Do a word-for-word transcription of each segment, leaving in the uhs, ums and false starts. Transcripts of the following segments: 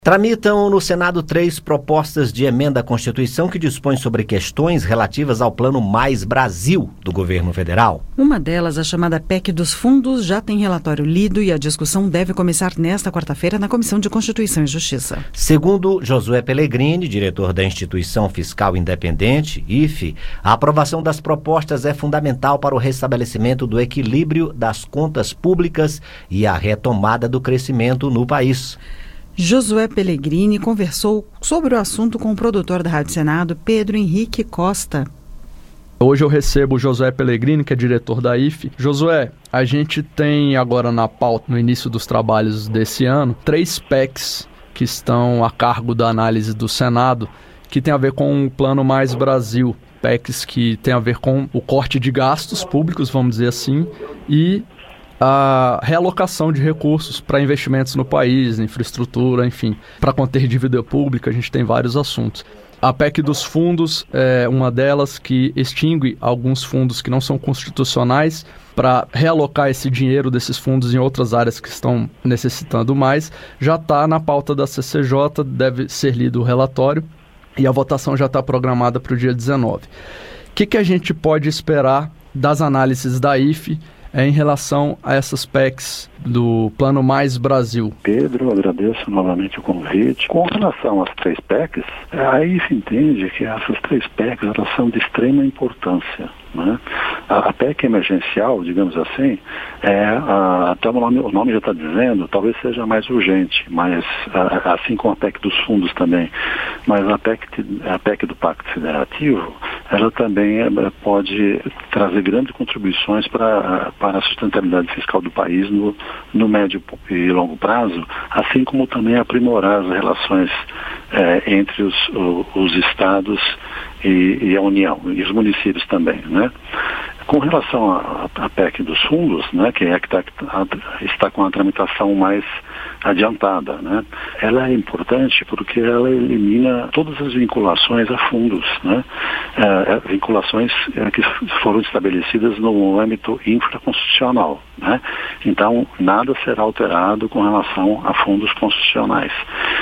Tramitam no Senado três propostas de emenda à Constituição que dispõem sobre questões relativas ao Plano Mais Brasil do governo federal. Uma delas, a chamada P E C dos Fundos, já tem relatório lido e a discussão deve começar nesta quarta-feira na Comissão de Constituição e Justiça. Segundo Josué Pellegrini, diretor da Instituição Fiscal Independente, I F E, a aprovação das propostas é fundamental para o restabelecimento do equilíbrio das contas públicas e a retomada do crescimento no país. Josué Pellegrini conversou sobre o assunto com o produtor da Rádio Senado, Pedro Henrique Costa. Hoje eu recebo o Josué Pellegrini, que é diretor da I F E. Josué, a gente tem agora na pauta, no início dos trabalhos desse ano, três P E Cs que estão a cargo da análise do Senado, que tem a ver com o Plano Mais Brasil. P E Cs que tem a ver com o corte de gastos públicos, vamos dizer assim, e a realocação de recursos para investimentos no país, infraestrutura, enfim, para conter dívida pública. A gente tem vários assuntos. A P E C dos fundos é uma delas, que extingue alguns fundos que não são constitucionais para realocar esse dinheiro desses fundos em outras áreas que estão necessitando mais. Já está na pauta da C C J, deve ser lido o relatório e a votação já está programada para o dia dezenove. O que, que a gente pode esperar das análises da I F E É, em relação a essas P E Cs do Plano Mais Brasil? Pedro, agradeço novamente o convite. Com relação às três P E Cs, a I F E entende que essas três P E Cs elas são de extrema importância, né? A, a P E C emergencial, digamos assim, é, a, até o nome, o nome já está dizendo, talvez seja mais urgente, mas a, assim como a P E C dos fundos também, mas a P E C, a P E C do Pacto Federativo, ela também é, pode trazer grandes contribuições para para a sustentabilidade fiscal do país no, no médio e longo prazo, assim como também aprimorar as relações é, entre os, os estados e, e a União, e os municípios também, né? Com relação à P E C dos fundos, né, que é que tá, está com a tramitação mais adiantada, né, ela é importante porque ela elimina todas as vinculações a fundos, né, é, vinculações é, que foram estabelecidas no âmbito infraconstitucional, né. Então, nada será alterado com relação a fundos constitucionais.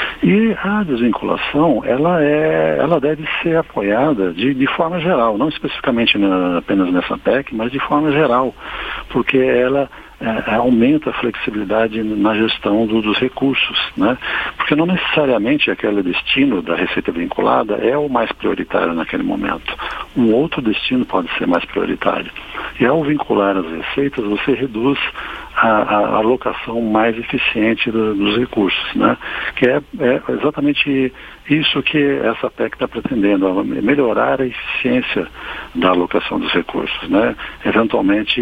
E a desvinculação, ela, é, ela deve ser apoiada de, de forma geral, não especificamente na, apenas nessa P E C, mas de forma geral, porque ela é, aumenta a flexibilidade na gestão do, dos recursos, né? Porque não necessariamente aquele destino da receita vinculada é o mais prioritário naquele momento. Um outro destino pode ser mais prioritário. E ao vincular as receitas, você reduz a, a alocação mais eficiente do, dos recursos, né? Que é, é exatamente isso que essa P E C está pretendendo, melhorar a eficiência da alocação dos recursos, né? Eventualmente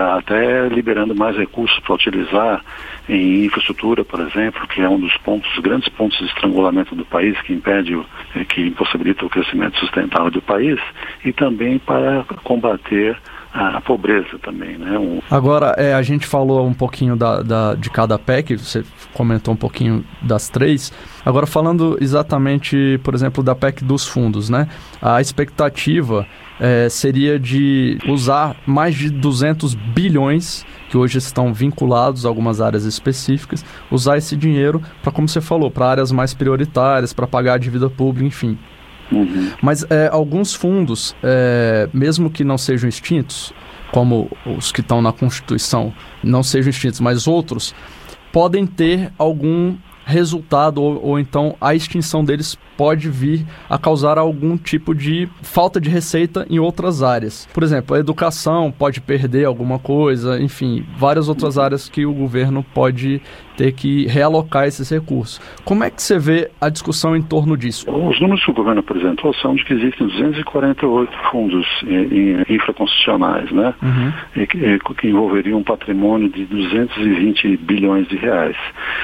até liberando mais recursos para utilizar em infraestrutura, por exemplo, que é um dos pontos, grandes pontos de estrangulamento do país, que impede, que impossibilita o crescimento sustentável do país, e também para combater a pobreza também, né? Um... Agora, é, a gente falou um pouquinho da, da, de cada P E C, você comentou um pouquinho das três. Agora, falando exatamente, por exemplo, da P E C dos fundos, né? A expectativa é, seria de usar mais de duzentos bilhões, que hoje estão vinculados a algumas áreas específicas, usar esse dinheiro para, como você falou, para áreas mais prioritárias, para pagar a dívida pública, enfim. Uhum. Mas é, alguns fundos, é, mesmo que não sejam extintos, como os que estão na Constituição não sejam extintos, mas outros, podem ter algum resultado, ou, ou então a extinção deles pode vir a causar algum tipo de falta de receita em outras áreas. Por exemplo, a educação pode perder alguma coisa, enfim, várias outras áreas que o governo pode ter que realocar esses recursos. Como é que você vê a discussão em torno disso? Os números que o governo apresentou são de que existem duzentos e quarenta e oito fundos em, em infraconstitucionais, né? Uhum. E que, que envolveriam um patrimônio de duzentos e vinte bilhões de reais.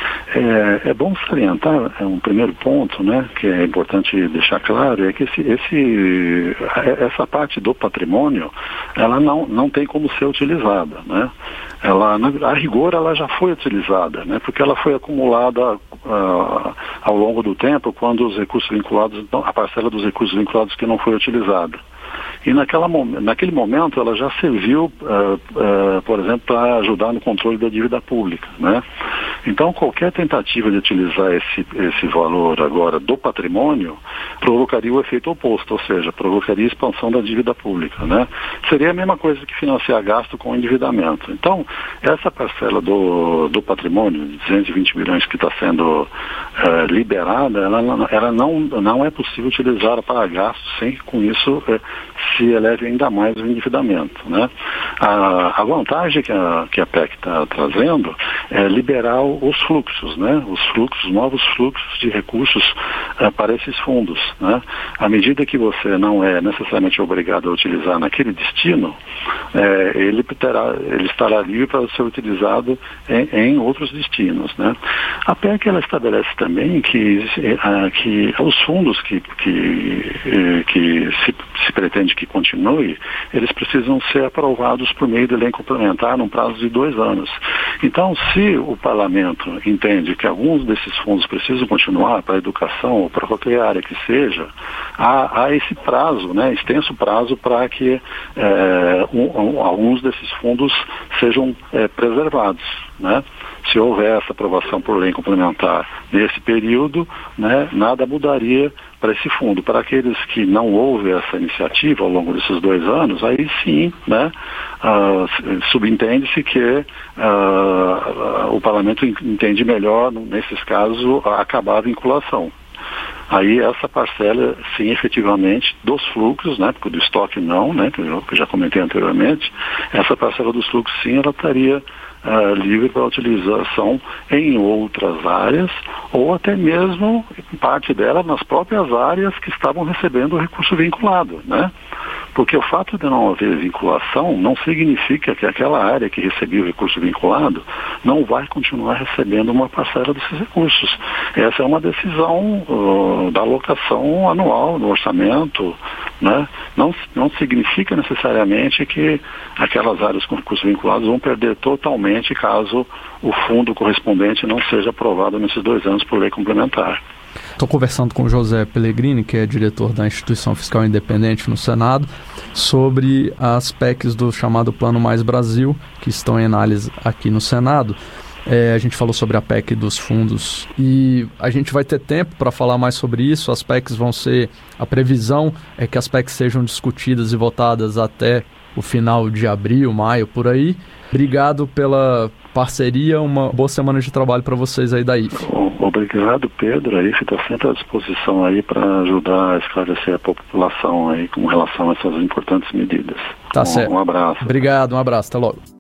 É, é bom salientar, é um primeiro ponto, né, que é importante deixar claro, é que esse, esse, essa parte do patrimônio, ela não, não tem como ser utilizada, né? Ela, a rigor, ela já foi utilizada, né? Porque ela foi acumulada uh, ao longo do tempo, quando os recursos vinculados, a parcela dos recursos vinculados que não foi utilizada. E naquela, naquele momento ela já serviu, uh, uh, por exemplo, para ajudar no controle da dívida pública, né? Então, qualquer tentativa de utilizar esse, esse valor agora do patrimônio provocaria o efeito oposto, ou seja, provocaria a expansão da dívida pública, né? Seria a mesma coisa que financiar gasto com endividamento. Então, essa parcela do, do patrimônio, de duzentos e vinte milhões que está sendo eh, liberada, ela, ela não, não é possível utilizar para gasto sem que com isso eh, se eleve ainda mais o endividamento, né? A, a vantagem que a, que a P E C está trazendo é liberar os fluxos, né? Os fluxos, novos fluxos de recursos uh, para esses fundos, né? À medida que você não é necessariamente obrigado a utilizar naquele destino, é, ele, terá, ele estará livre para ser utilizado em, em outros destinos, né? A P E C ela estabelece também que, uh, que os fundos que, que, uh, que se, se pretende que continue, eles precisam ser aprovados por meio de lei complementar num prazo de dois anos. Então, se o parlamento entende que alguns desses fundos precisam continuar para a educação ou para qualquer área que seja, há, há esse prazo, né, extenso prazo para que é, um, um, alguns desses fundos sejam é, preservados, né? Se houver essa aprovação por lei complementar nesse período, né, nada mudaria para esse fundo. Para aqueles que não houve essa iniciativa ao longo desses dois anos, aí sim, né, uh, subentende-se que uh, uh, o parlamento entende melhor, nesses casos, acabar a vinculação. Aí essa parcela, sim, efetivamente, dos fluxos, né, porque do estoque não, né, que eu já comentei anteriormente, essa parcela dos fluxos, sim, ela estaria uh, livre para utilização em outras áreas, ou até mesmo, parte dela, nas próprias áreas que estavam recebendo o recurso vinculado, né? Porque o fato de não haver vinculação não significa que aquela área que recebia o recurso vinculado não vai continuar recebendo uma parcela desses recursos. Essa é uma decisão uh, da alocação anual no orçamento, né? Não, não significa necessariamente que aquelas áreas com recursos vinculados vão perder totalmente caso o fundo correspondente não seja aprovado nesses dois anos por lei complementar. Estou conversando com o José Pellegrini, que é diretor da Instituição Fiscal Independente no Senado, sobre as P E Cs do chamado Plano Mais Brasil, que estão em análise aqui no Senado. É, a gente falou sobre a P E C dos fundos e a gente vai ter tempo para falar mais sobre isso. As P E Cs vão ser, a previsão é que as P E Cs sejam discutidas e votadas até o final de abril, maio, por aí. Obrigado pela parceria, uma boa semana de trabalho para vocês aí da I F E. Obrigado, Pedro. A I F E está sempre à disposição aí para ajudar a esclarecer a população aí com relação a essas importantes medidas. Tá um, certo. Um abraço. Obrigado, um abraço. Até logo.